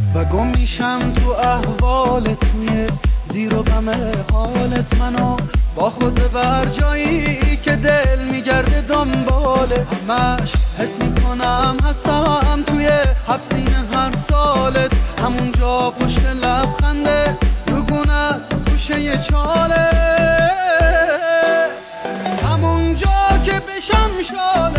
و گم میشم تو احوالت، توی زیر و غم حالت. منو با خود بر جایی که دل میگرده دنباله، همش حس میکنم هستم توی حبسین هر سالت. همونجا پشت لبخنده رگونه گوشه چاله، همونجا که بشم شاله.